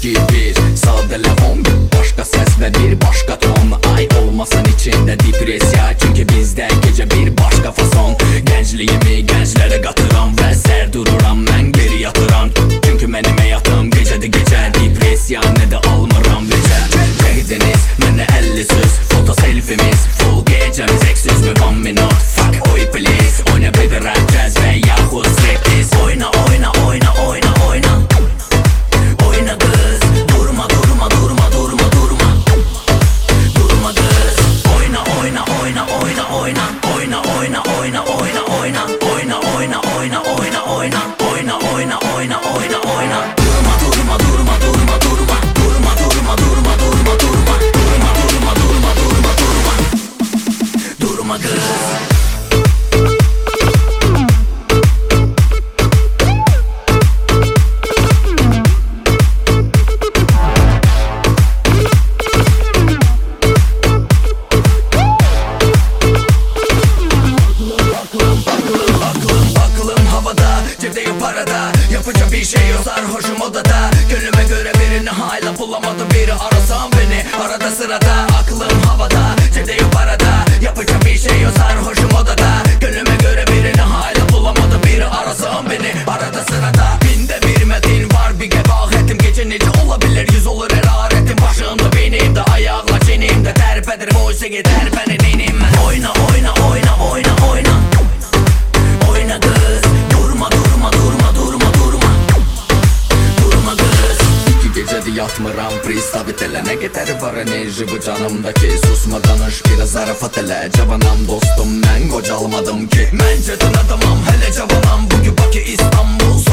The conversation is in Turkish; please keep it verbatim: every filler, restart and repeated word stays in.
iki bir Sadelevom, başka ses ve bir başka ton. Ay olmasın içinde depresya, çünkü bizde gece bir başka fason. Gençliğimi gençlere qatıram və sər dururam mən geri yatıram. Çünkü mənim həyatım gecədir gecə, depresya nə də almıram necə. Çəkdiniz mənə əlli söz, foto selfimiz full gecəmiz eksiz mi one minute. Fuck oy please, oyna bir rap jazz və yaxud striptease. Oyna oyna oyna oyna oyna oyna kız, durma durma durma durma durma durma kız. Oyna oyna oyna oyna oyna oyna oyna oyna oyna oyna oyna oyna oyna oyna oyna oyna oyna oyna oyna oyna durma durma durma durma durma durma durma durma durma durma durma durma durma durma durma durma kız. Yapınca bir şey yok, sarhoşum odada. Gönlüme göre birini hala bulamadım, biri arasam beni arada sırada. Aklım havada, cebde yok parada. Yapınca bir şey yok, sarhoşum odada. Gönlüme göre birini hala bulamadım, biri arasam beni arada sırada. Binde bir metin var, bir gebahetim. Gece nece olabilir, yüz olur heraretim. Başımda benim de ayakla çenimde terpedirim, oysa gider benim inim. Oyna oyna oyna oyna oyna oyna kız, durma durma durma durma durma durma kız. İki gecedir yatmıram, pristavit elə. Nə qədər var enerji bu canımdaki. Susma danış, biraz zarafat elə. Cavanam dostum, mən qocalmadım ki. Məncə adamam, hələ cavanam. Bugün Bakı İstanbul